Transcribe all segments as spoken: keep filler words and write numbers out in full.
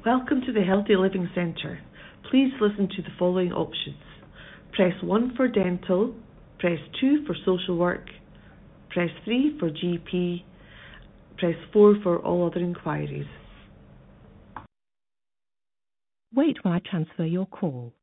Welcome to the Healthy Living Centre. Please listen to the following options. Press one for dental, press two for social work, press three for G P, press four for all other inquiries. Wait while I transfer your call.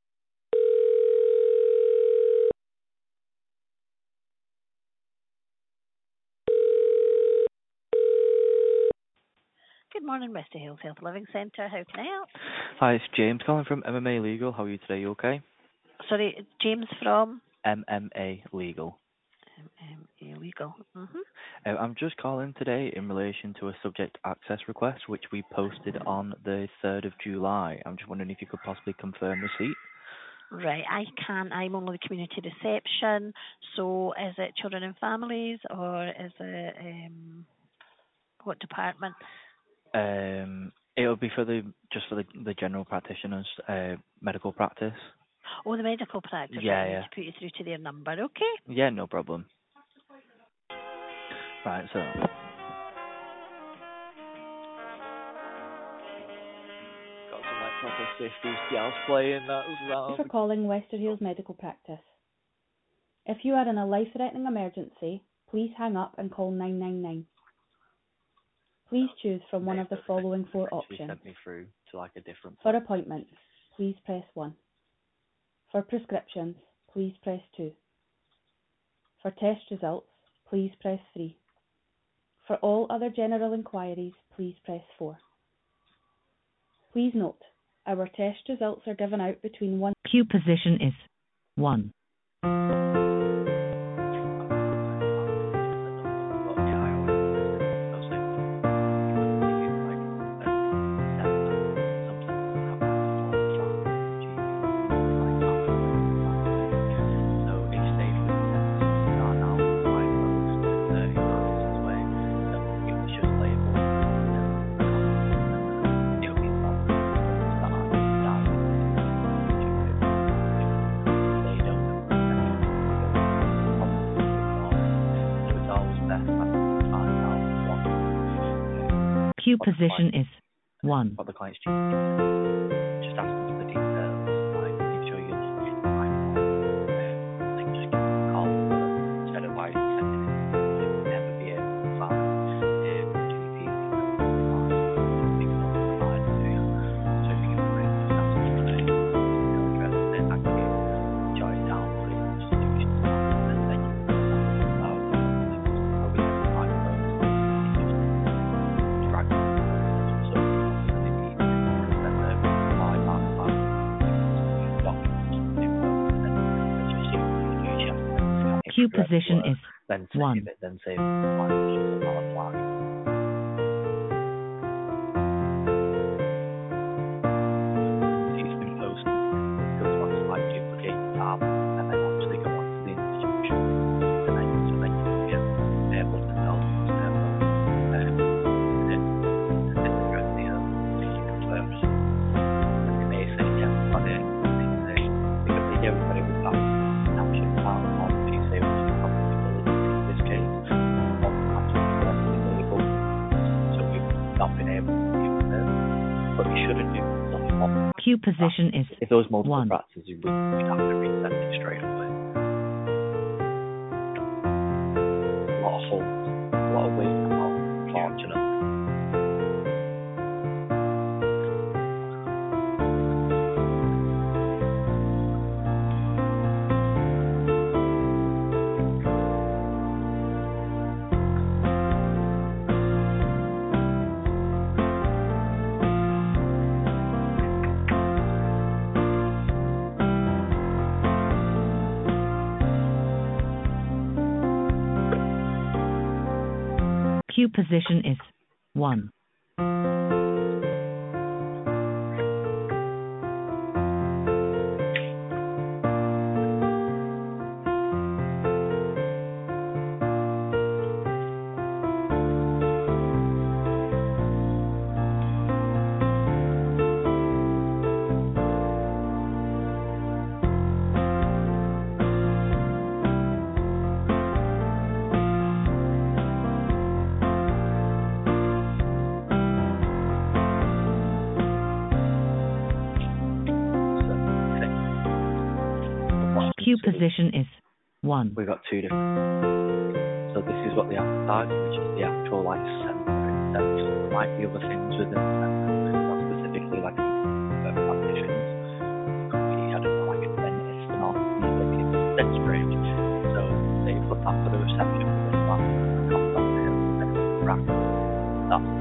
Good morning, Mister Hills Health Living Centre. How can I help? Hi, it's James calling from M M A Legal. How are you today? You okay? Sorry, James from M M A Legal. um, Illegal. Mm-hmm. Uh, I'm just calling today in relation to a subject access request which we posted on the third of July. I'm just wondering if you could possibly confirm receipt. Right, I can't. I'm only the community reception. So is it children and families or is it um, what department? Um, it'll be for the just for the, the general practitioners, uh, medical practice. Oh, the medical practice. Yeah, Right, I need yeah. to put you through to their number, okay? Yeah, no problem. Right, so got some like proper fifties jazz playing that as well. Thank you for calling Wester Hills Medical Practice. If you are in a life-threatening emergency, please hang up and call nine nine nine. Please choose from one of the following four She options. sent me through to like a different. For appointments, please press one. For prescriptions, please press two. For test results, please press three. For all other general inquiries, please press four. Please note, our test results are given out between one. Queue position is one. Queue position is one. What the client's just ask them for the details, like make sure you're not using the right one. Um, they can just give them a call instead of like sending it. You'll never be able to find um, G P's details online. They can only provide it to you. So if you can bring just ask them for the email address, then I can jot it down for the institution and then you can allow them to probably get the right person. Drag them. So Queue position is then save one. it, then save it. It's been posted, go to one slide, duplicate the tab, and then actually go on to the institution, and then so then you can be able to tell them to their phone, um, and then and then go to the uh, you confirm receipt. And they may say, yeah, got it, and they say, because they get everybody with that snapshot file on P C, which is probably in this case, on actually correctly labeled, so we've not been able to use it, but we shouldn't do nothing more. Queue position is If there was multiple one. practices, we'd, we'd have to resend it straight away. A lot of holes, a lot of waiting out, unfortunately. Queue position is one. queue So position is one. we've got two different. So this is what they advertise, which is the actual like centre itself. So there might be other things within the centre, not specifically like uh, practitioners. It could be, I don't know, like a dentist and orthopedic. It's that's strange. So they put that for the reception within that contact there, and then practice. That's